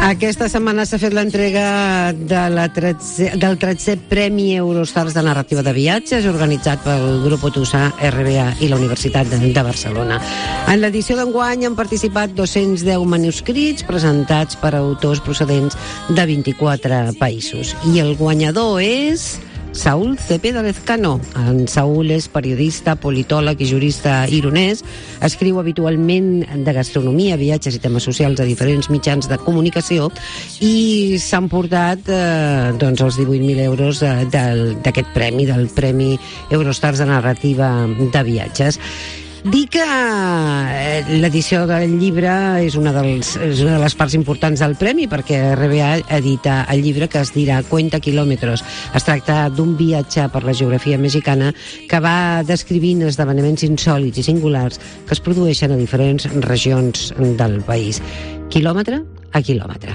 Aquesta setmana s'ha fet l'entrega del 13è Premi Eurostars de Narrativa de Viatges, organitzat pel Grup Tusa, RBA i la Universitat de Barcelona. En l'edició d'enguany han participat 210 manuscrits presentats per autors procedents de 24 països. I el guanyador és Saúl Cepeda Lezcano. En Saúl és periodista, politòleg i jurista ironès. Escriu habitualment de gastronomia, viatges i temes socials a diferents mitjans de comunicació i s'han portat els 18.000 euros d'aquest premi, del Premi Eurostars de Narrativa de Viatges. Dir que l'edició del llibre és una de les parts importants del premi, perquè RBA edita el llibre que es dirà Cuenta Kilómetros. Es tracta d'un viatge per la geografia mexicana que va descrivint esdeveniments insòlits i singulars que es produeixen a diferents regions del país, quilòmetre a quilòmetre.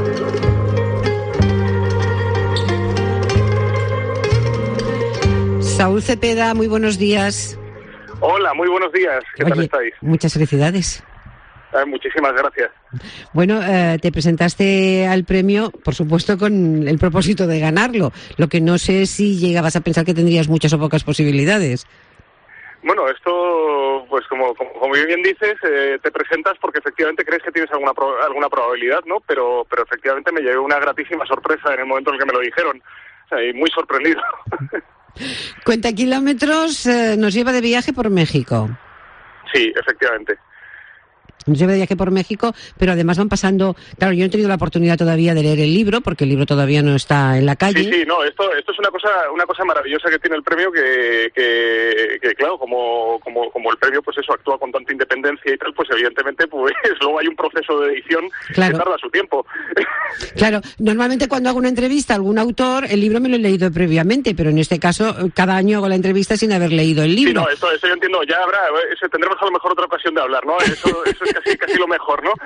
Saúl Cepeda, muy buenos días. Hola, muy buenos días. ¿Qué tal estáis? Muchas felicidades. Muchísimas gracias. Bueno, te presentaste al premio, por supuesto, con el propósito de ganarlo. Lo que no sé si llegabas a pensar que tendrías muchas o pocas posibilidades. Bueno, esto, pues como bien dices, te presentas porque efectivamente crees que tienes alguna probabilidad, ¿no? Pero efectivamente me llevé una gratísima sorpresa en el momento en el que me lo dijeron. O sea, y muy sorprendido. Cuenta Kilómetros nos lleva de viaje por México. Sí, efectivamente. Nos lleva de viaje por México, pero además van pasando... Claro, yo no he tenido la oportunidad todavía de leer el libro, porque el libro todavía no está en la calle. Sí, no, esto es una cosa maravillosa que tiene el premio, que claro, como el premio, pues eso, actúa con tanta independencia y tal, pues evidentemente, pues luego hay un proceso de edición que tarda su tiempo. Claro, normalmente cuando hago una entrevista a algún autor, el libro me lo he leído previamente, pero en este caso, cada año hago la entrevista sin haber leído el libro. Sí, no, eso yo entiendo, ya tendremos a lo mejor otra ocasión de hablar, ¿no? Eso es casi lo mejor, ¿no?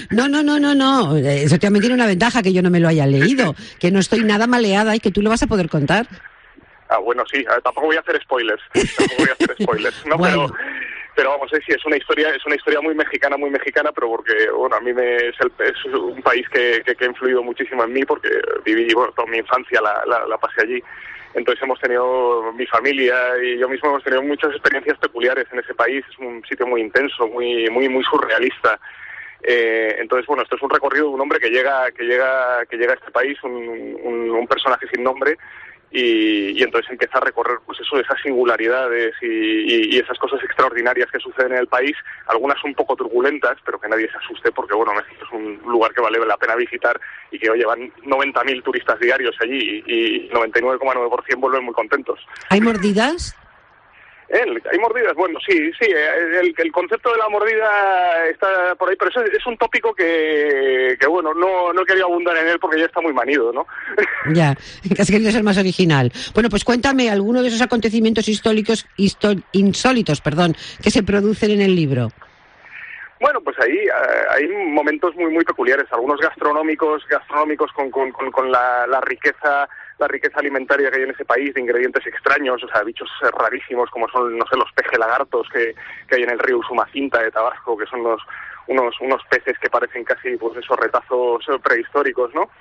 No. Eso también tiene una ventaja, que yo no me lo haya leído, que no estoy nada maleada y que tú lo vas a poder contar. Ah, bueno, sí, tampoco voy a hacer spoilers. ¿No? Bueno. Pero vamos, sí, es una historia muy mexicana, pero porque, bueno, a mí es un país que ha influido muchísimo en mí, porque viví, bueno, toda mi infancia la pasé allí. Entonces hemos tenido, mi familia y yo mismo hemos tenido muchas experiencias peculiares en ese país. Es un sitio muy intenso, muy surrealista. Entonces, bueno, esto es un recorrido de un hombre que llega a este país, un personaje sin nombre, y entonces empieza a recorrer, pues eso, esas singularidades y esas cosas extraordinarias que suceden en el país, algunas un poco turbulentas, pero que nadie se asuste, porque bueno, México es un lugar que vale la pena visitar y que hoy van 90.000 turistas diarios allí y 99,9% vuelven muy contentos. ¿Hay mordidas? Hay mordidas, bueno, sí, el concepto de la mordida está por ahí, pero es un tópico que bueno, no quería abundar en él porque ya está muy manido, ¿no? Ya, has querido ser más original. Bueno, pues cuéntame alguno de esos acontecimientos insólitos, que se producen en el libro. Bueno, pues ahí hay momentos muy peculiares, algunos gastronómicos con la riqueza alimentaria que hay en ese país, de ingredientes extraños, o sea, bichos rarísimos como son, no sé, los peje lagartos que hay en el río Usumacinta de Tabasco, que son unos peces que parecen casi, pues esos retazos prehistóricos, ¿no?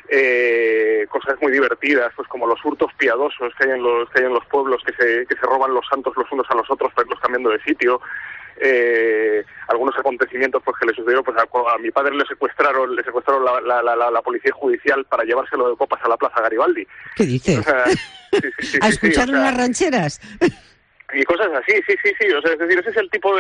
Cosas muy divertidas, pues como los hurtos piadosos que hay en los pueblos, que se roban los santos los unos a los otros para irlos cambiando de sitio. Algunos acontecimientos pues que le sucedieron, pues a mi padre le secuestraron la policía judicial para llevárselo de copas a la Plaza Garibaldi. ¿Qué dices? O sea, sí, ¿A escuchar unas rancheras? Y cosas así, sí, o sea, es decir, ese es el tipo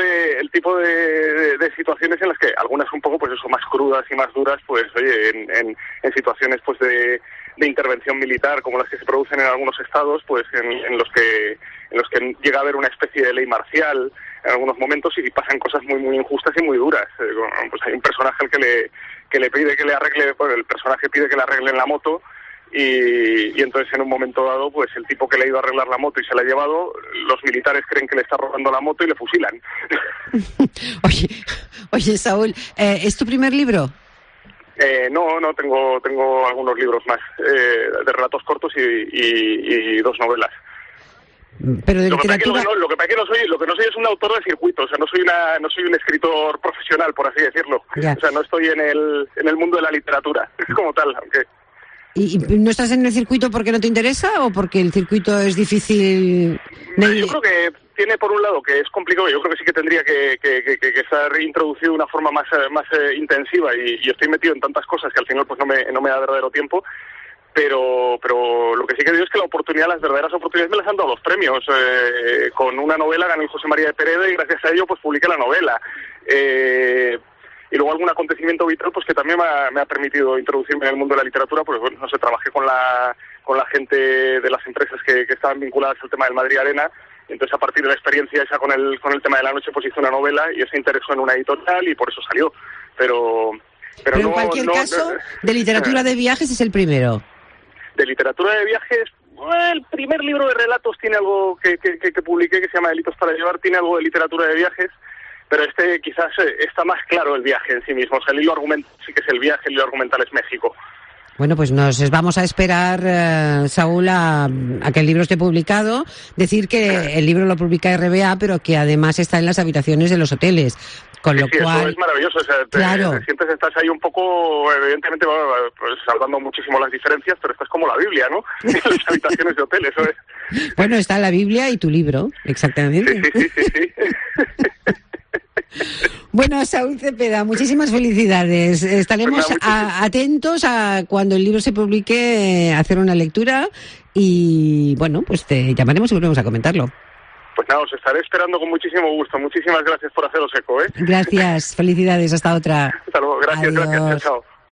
de situaciones en las que algunas un poco, pues eso, más crudas y más duras, pues oye, en situaciones pues de intervención militar como las que se producen en algunos estados, pues en los que llega a haber una especie de ley marcial en algunos momentos y pasan cosas muy injustas y muy duras. Pues hay un personaje al que le pide que le arregle, bueno, el personaje pide que le arreglen la moto. Y entonces en un momento dado, pues el tipo que le ha ido a arreglar la moto y se la ha llevado, los militares creen que le está robando la moto y le fusilan. Oye, Saúl, ¿es tu primer libro? No, tengo algunos libros más, de relatos cortos y dos novelas. Pero de literatura... Lo que pasa es que no soy es un autor de circuito, o sea, no soy un escritor profesional, por así decirlo. Ya. O sea, no estoy en el mundo de la literatura como tal, aunque... ¿Y no estás en el circuito porque no te interesa o porque el circuito es difícil? Yo creo que tiene, por un lado, que es complicado. Yo creo que sí que tendría que estar introducido de una forma más intensiva y estoy metido en tantas cosas que al final pues no me da verdadero tiempo. Pero lo que sí que digo es que las verdaderas oportunidades me las han dado los premios. Con una novela gané el José María de Pereda y gracias a ello pues publiqué la novela. Y luego algún acontecimiento vital pues que también me ha permitido introducirme en el mundo de la literatura, pues bueno, no sé, trabajé con la gente de las empresas que estaban vinculadas al tema del Madrid Arena, y entonces a partir de la experiencia esa con el tema de la noche pues hice una novela y ese interesó en una editorial y por eso salió. Pero en cualquier caso, de literatura de viajes es el primero. De literatura de viajes, el primer libro de relatos tiene algo que publiqué que se llama Delitos para llevar, tiene algo de literatura de viajes, pero este quizás está más claro el viaje en sí mismo. O sea, el hilo argumental sí que es el viaje, el hilo argumental es México. Bueno, pues nos vamos a esperar, Saúl, a que el libro esté publicado. Decir que el libro lo publica RBA, pero que además está en las habitaciones de los hoteles. Con lo cual... Eso es maravilloso. O sea, claro. Te sientes, estás ahí un poco, evidentemente, pues, salvando muchísimo las diferencias, pero estás como la Biblia, ¿no? En las habitaciones de hotel, eso es. Bueno, está la Biblia y tu libro, exactamente. Sí. Bueno, Saúl Cepeda, muchísimas felicidades. Estaremos atentos a cuando el libro se publique, hacer una lectura y, bueno, pues te llamaremos y volvemos a comentarlo. Pues nada, os estaré esperando con muchísimo gusto. Muchísimas gracias por haceros eco, ¿eh? Gracias, felicidades, hasta otra. Hasta luego, gracias, chao.